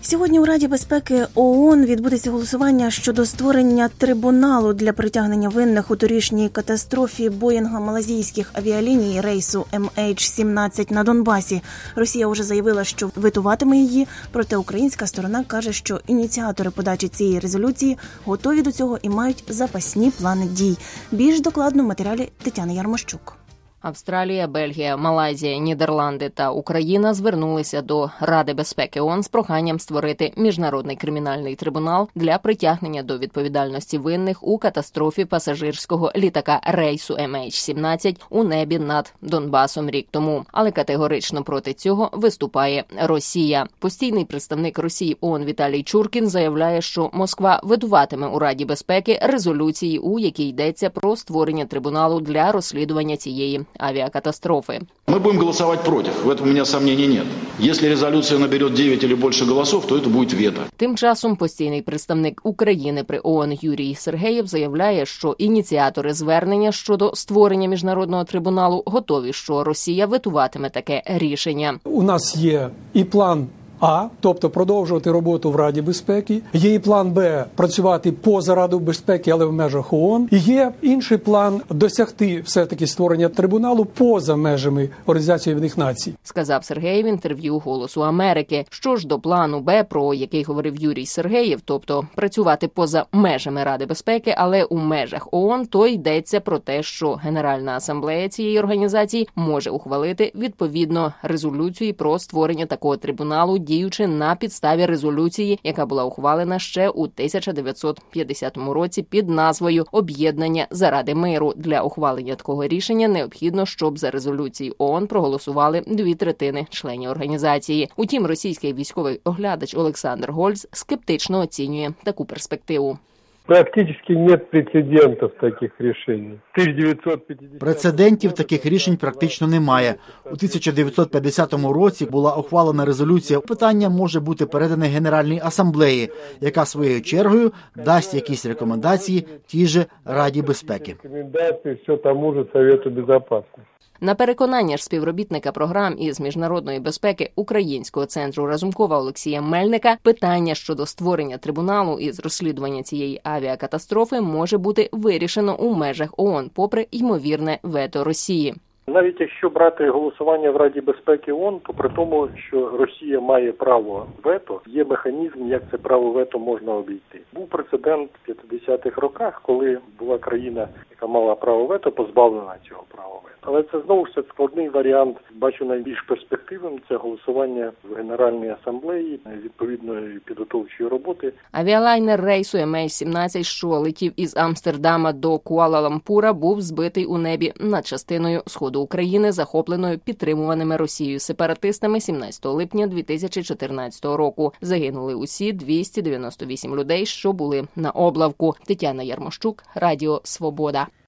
Сьогодні у Раді безпеки ООН відбудеться голосування щодо створення трибуналу для притягнення винних у торішній катастрофі Боїнга малайзійських авіаліній рейсу MH17 на Донбасі. Росія вже заявила, що ветуватиме її, проте українська сторона каже, що ініціатори подачі цієї резолюції готові до цього і мають запасні плани дій. Більш докладно в матеріалі Тетяни Ярмощук. Австралія, Бельгія, Малайзія, Нідерланди та Україна звернулися до Ради безпеки ООН з проханням створити міжнародний кримінальний трибунал для притягнення до відповідальності винних у катастрофі пасажирського літака рейсу MH17 у небі над Донбасом рік тому. Але категорично проти цього виступає Росія. Постійний представник Росії ООН Віталій Чуркін заявляє, що Москва ветуватиме у Раді безпеки резолюції, у якій йдеться про створення трибуналу для розслідування цієї авиакатастрофы. Мы будем голосовать против, в этом у меня сомнений нет. Если резолюция наберет 9 или больше голосов, то это будет вето. Тим часом постійний представник України при ООН Юрій Сергеєв заявляє, що ініціатори звернення щодо створення міжнародного трибуналу готові, що Росія ветуватиме таке рішення. У нас є і план А, тобто продовжувати роботу в Раді безпеки. Є і план Б – працювати поза Радою безпеки, але в межах ООН. І є інший план – досягти все-таки створення трибуналу поза межами Організації Об'єднаних Націй. Сказав Сергеєв в інтерв'ю «Голосу Америки». Що ж до плану Б, про який говорив Юрій Сергеєв, тобто працювати поза межами Ради безпеки, але у межах ООН, то йдеться про те, що Генеральна асамблея цієї організації може ухвалити відповідно резолюцію про створення такого трибуналу, діючи на підставі резолюції, яка була ухвалена ще у 1950 році під назвою «Об'єднання заради миру». Для ухвалення такого рішення необхідно, щоб за резолюцією ООН проголосували 2/3 членів організації. Утім, російський військовий оглядач Олександр Гольц скептично оцінює таку перспективу. Практично нет прецедентів таких рішень. Прецедентів таких рішень практично немає. У 1950 році була ухвалена резолюція. Питання може бути передане Генеральній асамблеї, яка своєю чергою дасть якісь рекомендації тій же Раді безпеки. Рекомендації все тому же Совету безопасности. На переконання ж співробітника програм із міжнародної безпеки Українського центру Разумкова Олексія Мельника, питання щодо створення трибуналу із розслідування цієї авіакатастрофи може бути вирішено у межах ООН, попри ймовірне вето Росії. Навіть якщо брати голосування в Раді безпеки ООН, то при тому, що Росія має право вето, є механізм, як це право вето можна обійти. Був прецедент в 50-х роках, коли була країна, яка мала право вето, позбавлена цього права вето. Але це знову ж складний варіант. Бачу найбільш перспективним – це голосування в Генеральній асамблеї відповідної підготовчої роботи. Авіалайнер рейсу MH17, що летів із Амстердама до Куала-Лампура, був збитий у небі над частиною сходу України, захопленою підтримуваними Росією сепаратистами 17 липня 2014 року. Загинули усі 298 людей, що були на облавку. Тетяна Ярмощук, Радіо Свобода.